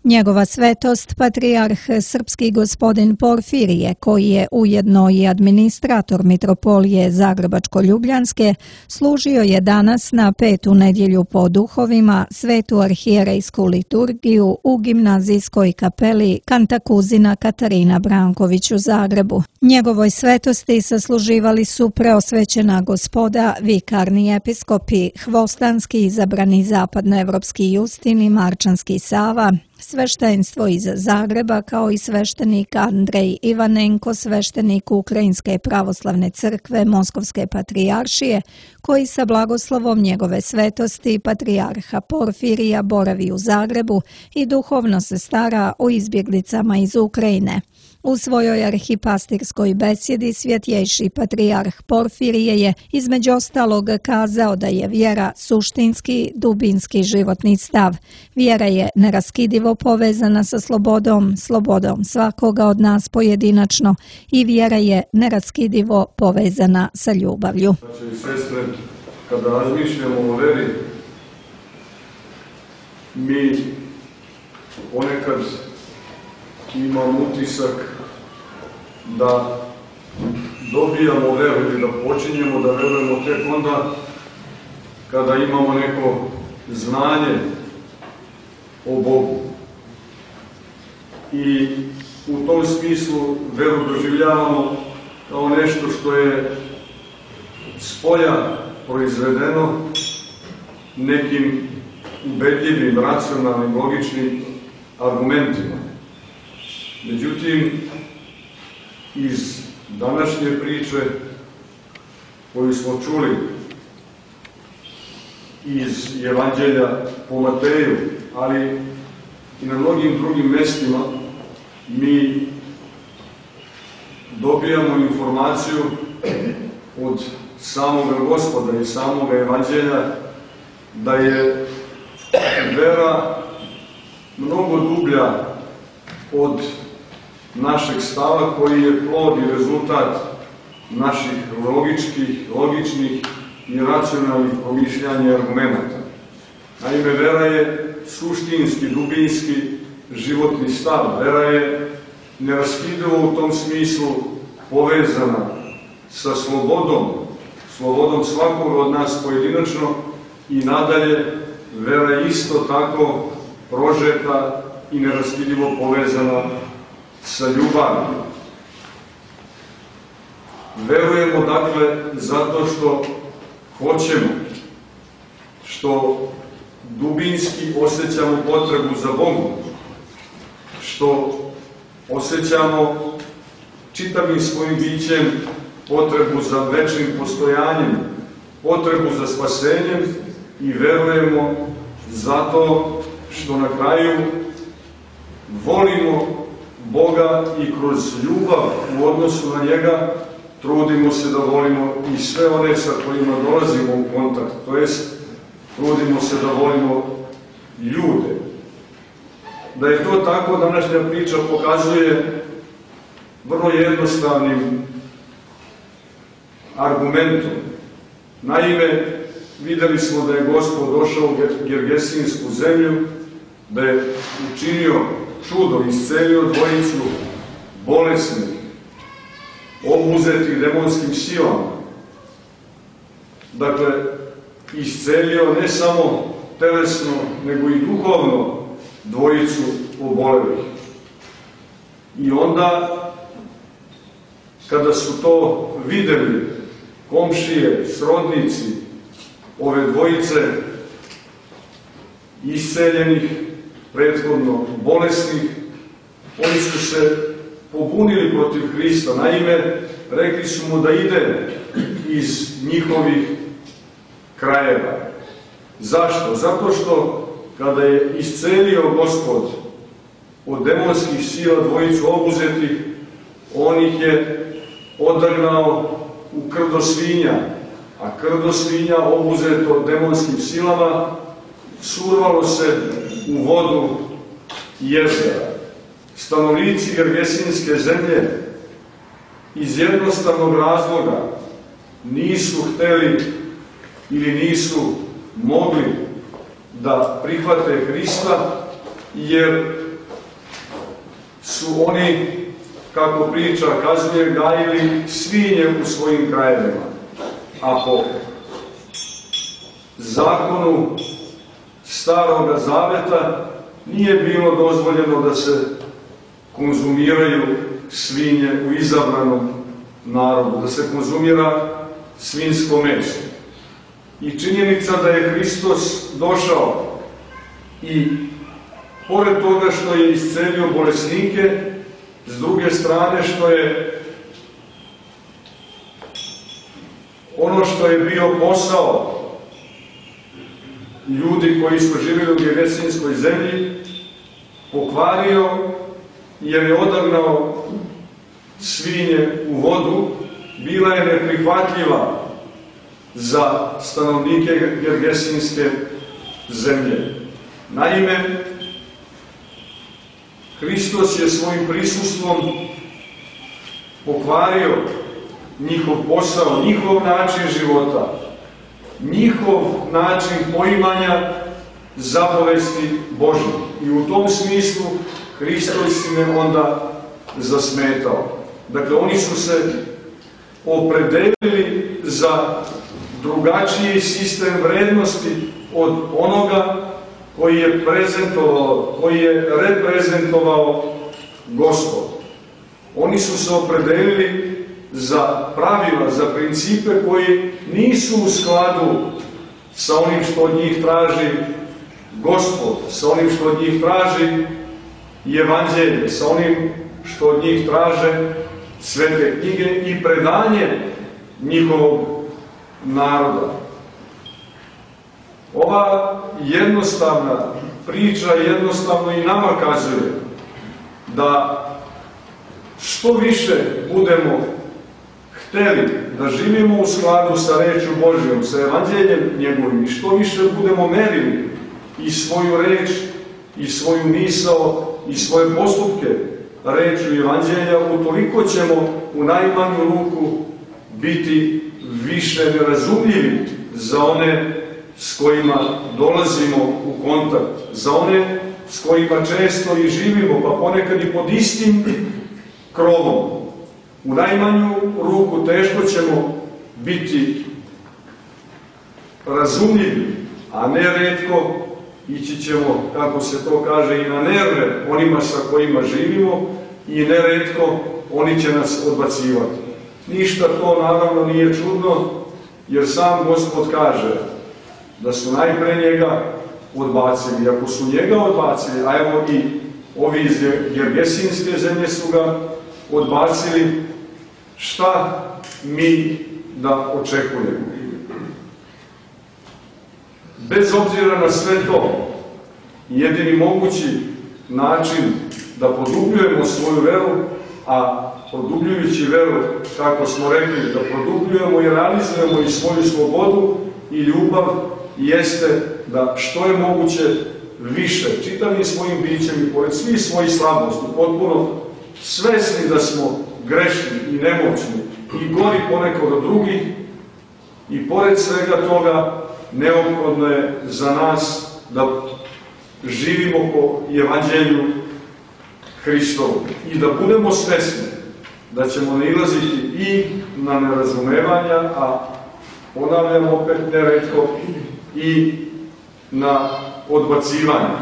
Njegova svetost, patrijarh srpski gospodin Porfirije, koji je ujedno i administrator mitropolije Zagrebačko-Ljubljanske, služio je danas na 5. nedjelju po duhovima svetu arhijerejsku liturgiju u gimnazijskoj kapeli Kantakuzina Katarina Branković u Zagrebu. Njegovoj svetosti sasluživali su preosvećena gospoda, vikarni episkopi, hvostanski izabrani zapadnoevropski Justin i Marčanski Sava, sveštenstvo iz Zagreba kao i sveštenik Andrej Ivanenko, sveštenik Ukrajinske pravoslavne crkve Moskovske patrijaršije, koji sa blagoslovom njegove svetosti patrijarha Porfirija boravi u Zagrebu i duhovno se stara o izbjeglicama iz Ukrajine. U svojoj arhipastirskoj besjedi svjetjejši patrijarh Porfirije je između ostalog kazao da je vjera suštinski, dubinski životni stav. Vjera je neraskidivo povezana sa slobodom, slobodom svakoga od nas pojedinačno i vjera je neraskidivo povezana sa ljubavlju. Braćo i sestre, kada razmišljamo o veri, mi ponekad imam utisak da dobijamo veru ili da počinjemo da verujemo tek onda kada imamo neko znanje o Bogu. I u tom smislu veru doživljavamo kao nešto što je spolja proizvedeno nekim ubedljivim, racionalnim, logičnim argumentima. Međutim, iz današnje priče koju smo čuli iz Evanđelja po Mateju, ali i na mnogim drugim mestima, mi dobijamo informaciju od samoga Gospoda i samoga Evanđelja da je vera mnogo dublja od našeg stava koji je plod i rezultat naših logičnih i racionalnih promišljanja i argumenta. Naime, vera je suštinski, dubinski životni stav. Vera je neraskidivo u tom smislu povezana sa slobodom svakog od nas pojedinačno i nadalje vera je isto tako prožeta i neraskidivo povezana sa ljubavlju. Verujemo dakle zato što hoćemo, što dubinski osjećamo potrebu za Bogom, što osjećamo čitavim svojim bićem potrebu za večnim postojanjem, potrebu za spasenjem i verujemo zato što na kraju volimo Boga i kroz ljubav u odnosu na njega trudimo se da volimo i sve one sa kojima dolazimo u kontakt, to jest trudimo se da volimo ljude. Da je to tako, današnja priča pokazuje vrlo jednostavnim argumentom. Naime, videli smo da je Gospod došao u Gergesinsku zemlju, da je učinio čudo, iscelio dvojicu bolesnih, obuzetih demonskim silama. Dakle, iscelio ne samo telesno, nego i duhovno dvojicu obolelih. I onda, kada su to videli komšije, srodnici ove dvojice isceljenih, prethodno bolesnih, oni su se pobunili protiv Hrista. Naime, rekli su mu da ide iz njihovih krajeva. Zašto? Zato što kada je iscelio Gospod od demonskih sila dvojicu obuzetih, on ih je odagnao u krdo svinja, a krdo svinja obuzeto demonskim silama survalo se u vodu jezera. Stanovnici Gergesinske zemlje iz jednostavnog razloga nisu hteli ili nisu mogli da prihvate Hrista, jer su oni, kako priča kazuje, gajili svinje u svojim krajevima. A po zakonu Staroga Zaveta nije bilo dozvoljeno da se konzumiraju svinje u izabranom narodu, da se konzumira svinjsko meso. I činjenica da je Hristos došao i pored toga što je iscelio bolesnike, s druge strane što je ono što je bio posao ljudi koji su živjeli u Gergesinskoj zemlji, pokvario jer je odagnao svinje u vodu, bila je neprihvatljiva za stanovnike Gergesinske zemlje. Naime, Hristos je svojim prisustvom pokvario njihov posao, njihov način života, njihov način poimanja zapovesti Božje. I u tom smislu Hristos im je onda zasmetao. Dakle, oni su se opredelili za drugačiji sistem vrednosti od onoga koji je prezentovao, koji je reprezentovao Gospod. Oni su se opredelili za pravila, za principe koji nisu u skladu sa onim što od njih traži Gospod, sa onim što od njih traži Evanđelje, sa onim što od njih traže svete knjige i predanje njihovog naroda. Ova jednostavna priča jednostavno i nama kazuje da što više budemo hteli da živimo u skladu sa rečju Božjom, sa Evanđeljem njegovim, i što više budemo merili i svoju reč, i svoju misao, i svoje postupke rečju Evanđelja, utoliko ćemo u najmanju ruku biti više nerazumljivi za one s kojima dolazimo u kontakt, za one s kojima često i živimo, pa ponekad i pod istim krovom. U najmanju ruku teško ćemo biti razumljivi, a ne retko ići ćemo, kako se to kaže, i na nerve onima sa kojima živimo i neretko oni će nas odbacivati. Ništa to naravno nije čudno, jer sam Gospod kaže da su najpre njega odbacili. Ako su njega odbacili, a evo i ovi iz Gergesinske zemlje su ga odbacili, šta mi da očekujemo? Bez obzira na sve to, jedini mogući način da produbljujemo svoju veru, a produbljujući veru, kako smo rekli, da produbljujemo i realizujemo i svoju slobodu i ljubav, jeste da što je moguće više, čitavim svojim bićem i pored svih svojih slabosti, potpuno svesni da smo grešni i nemoćni i gori ponekad od drugih, i pored svega toga neophodno je za nas da živimo po Evanđelju Hristovu i da budemo svesni da ćemo nailaziti i na nerazumevanja, a ponavljam opet neretko i na odbacivanje.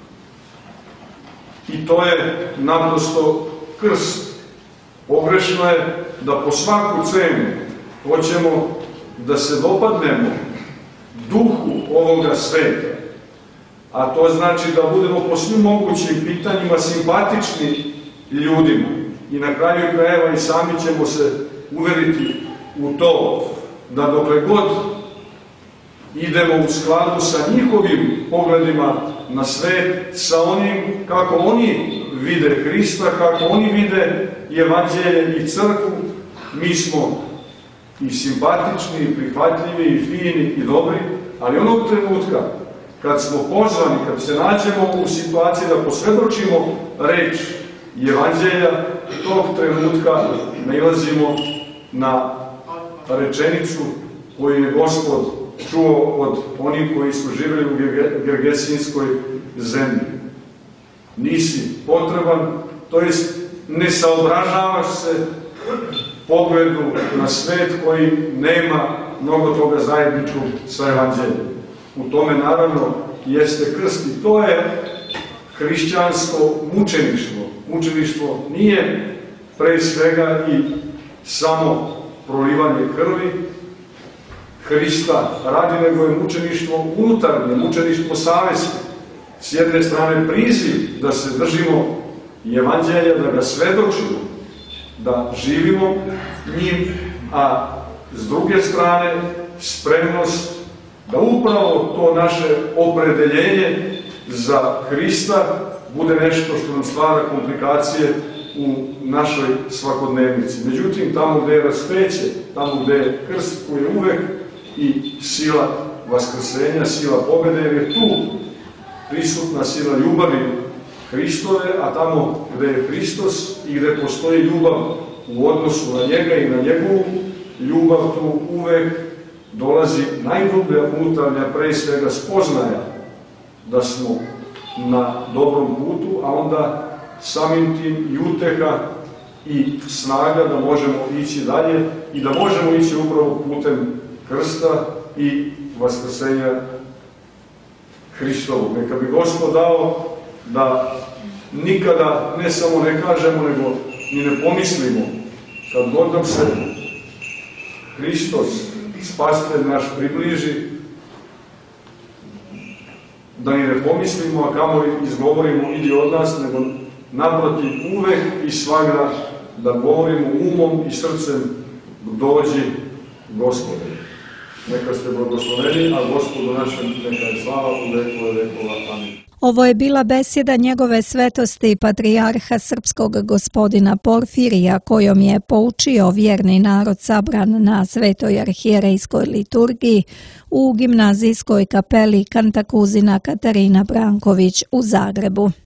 I to je naprosto krst. Pogrešno je da po svaku cenu hoćemo da se dopadnemo duhu ovoga sveta, a to znači da budemo po svim mogućim pitanjima simpatični ljudima. I na kraju krajeva i sami ćemo se uveriti u to da dokle god idemo u skladu sa njihovim pogledima na svet, sa onim kako oni vide Hrista, kako oni vide Evanđelje i crkvu, mi smo i simpatični, i prihvatljivi, i fini, i dobri, ali onog trenutka kad smo pozvani, kad se nađemo u situaciji da posvjedočimo reč Evanđelja, tog trenutka nailazimo na rečenicu koju je Gospod čuo od onih koji su živjeli u Gergesinskoj zemlji. Nisi potreban, to jest ne saobražavaš se pogledu na svet koji nema mnogo toga zajedničkog sa evanđeljem. U tome naravno jeste krst i to je hrišćansko mučeništvo. Mučeništvo nije pre svega i samo prolivanje krvi Hrista radi, nego je mučeništvo unutarnje, mučeništvo savesti. S jedne strane priziv da se držimo evanđelja, da ga svedočimo, da živimo njim, a s druge strane spremnost da upravo to naše opredeljenje za Hrista bude nešto što nam stvara komplikacije u našoj svakodnevnici. Međutim, tamo gde je raspeće, tamo gde je krst koji je uvek i sila vaskrsenja, sila pobede, jer je tu prisutna sila ljubavi Hristove, a tamo gde je Hristos i gde postoji ljubav u odnosu na njega i na njegovu ljubav, tu uvek dolazi najdublja unutarnja, pre svega spoznaja da smo na dobrom putu, a onda samim tim i uteha i snaga da možemo ići dalje i da možemo ići upravo putem krsta i vaskrsenja Hristovog. Neka bi Gospod dao da nikada ne samo ne kažemo, nego ni ne pomislimo, kad god nam se Hristos, Spasitelj naš, približi, da ni ne pomislimo, a kamo izgovorimo idi od nas, nego naprotiv uvek i svagda da govorimo umom i srcem dođi Gospode. Neka ste blagosloveni, a Gospodu našem neka je slava u vekove vekova. Amin. Ovo je bila besjeda njegove svetosti patrijarha srpskog gospodina Porfirija, kojom je poučio vjerni narod sabran na svetoj arhijerejskoj liturgiji u gimnazijskoj kapeli Kantakuzina Katarina Branković u Zagrebu.